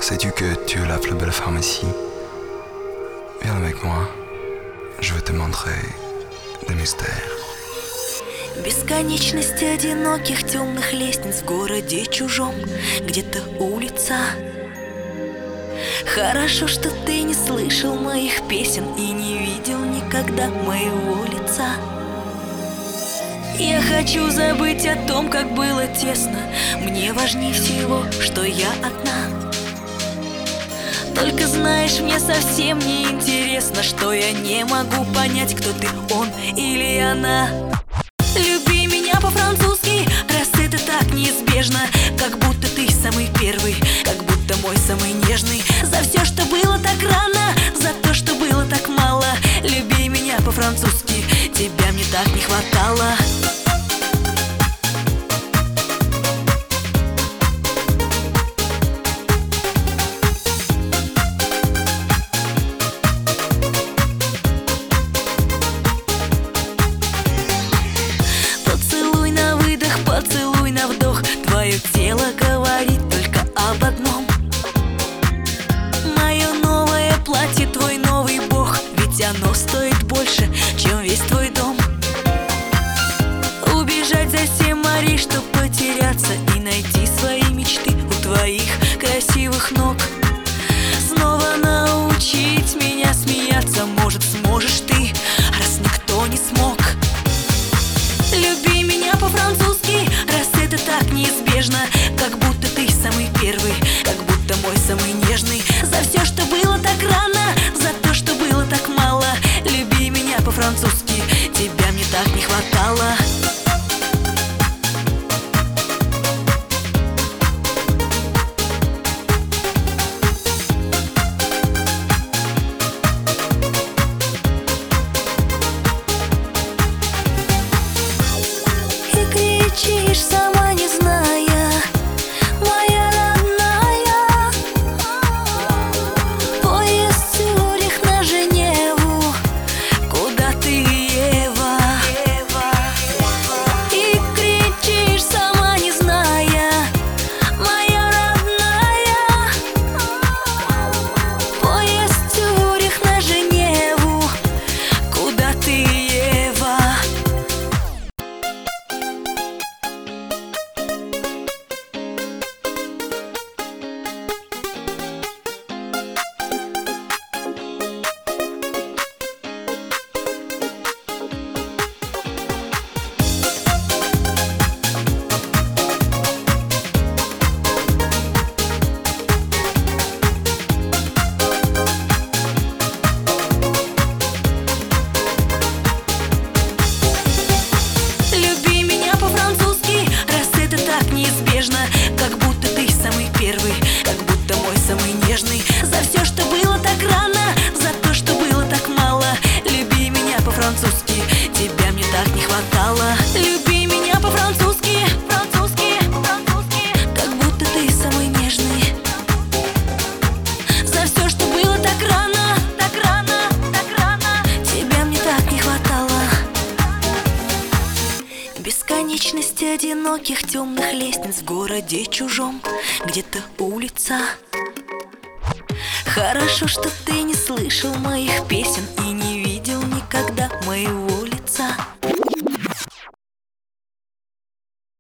Sais-tu que tu es la plus belle pharmacie? Viens avec moi, je vais te montrer des mystères. Бесконечность одиноких темных лестниц в городе чужом, где-то улица. Хорошо, что ты не слышал моих песен и не видел никогда моего лица. Я хочу забыть о том, как было тесно. Мне важнее всего, что я одна. Только знаешь, мне совсем не интересно, что я не могу понять, кто ты, он или она. Люби меня по-французски, раз это так неизбежно. Как будто ты самый первый, как будто мой самый нежный. За все, что было так рано, за то, что было так мало. Люби меня по-французски, тебя мне так не хватало. Поцелуй на вдох, твое тело говорит только об одном. Мое новое платье, твой новый бог, ведь оно стоит больше, чем весь твой дом. Убежать за 7 морей, чтоб потеряться и найти свои мечты у твоих красивых ног. Снова научить меня смеяться, может, сможешь ты, раз никто не смог. Люби меня по-французски, раз это так неизбежно. Как будто ты самый первый, как будто мой самый нежный. За все, что было так рано, за то, что было так мало. Люби меня по-французски, тебя мне так не хватало. Кричишь, сама не зная, моя родная. Поезд Цюрих на Женеву, куда ты, Ева? И кричишь, сама не зная, моя родная. Поезд Цюрих на Женеву, куда ты, Ева? Неизбежно, как будто ты самый первый, как будто мой самый нежный. За все, что было так рано, за то, что было так мало. Люби меня по-французски, тебя мне так не хватало. Люби меня по-французски, как будто ты самый нежный. За все, что было так рано, тебя мне так не хватало. Бесконечность одиноких темных лестниц в городе чужом, где-то улица. Хорошо, что ты не слышал моих песен и не